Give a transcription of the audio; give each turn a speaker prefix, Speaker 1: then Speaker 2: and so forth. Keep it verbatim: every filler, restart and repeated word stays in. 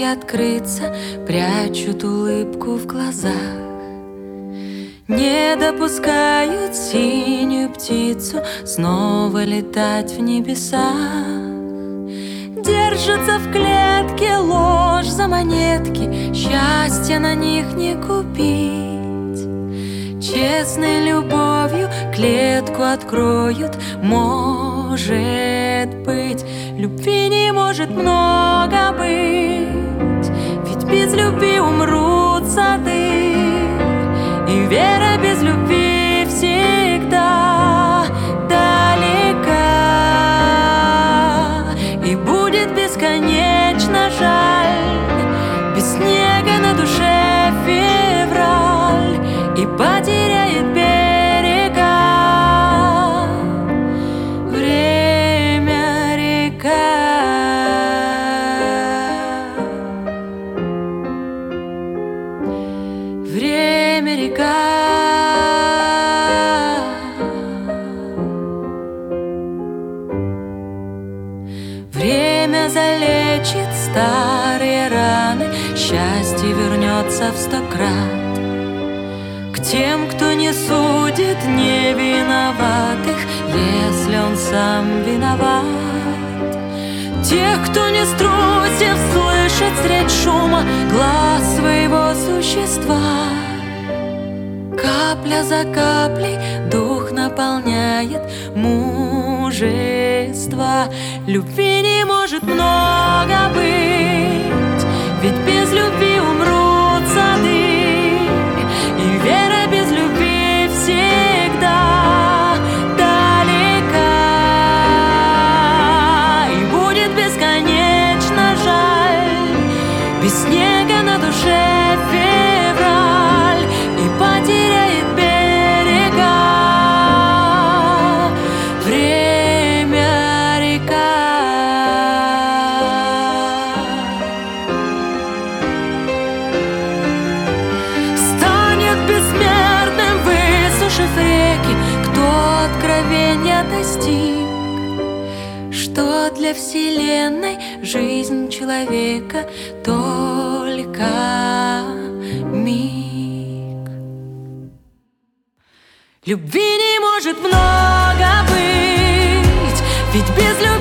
Speaker 1: открыться, прячут улыбку в глазах, не допускают синюю птицу снова летать в небесах. Держатся в клетке, ложь за монетки, счастье на них не купить. Честной любовью клетку откроют, может быть. Любви не может много быть, ведь без любви умрут сады, и вера без любви всегда далека. И будет бесконечно жаль, без снега на душе февраль, и потеряет берега. Время река. Время река. Время залечит старые раны, счастье вернется в сто крат. К тем, кто не судит невиноватых, если он сам виноват. Тех, кто не струсив слышит средь шума глаз своего существа. Капля за каплей дух наполняет мужество. Любви не может много быть, ведь без любви умрут сады, и вера без любви всегда далека. И будет бесконечно жаль, без снега на душе февраль, и потеряет берега. Время река. Станет бессмертным, высушив реки, кто откровения достиг, что для вселенной жизнь человека только миг. Любви не может много быть, ведь без любви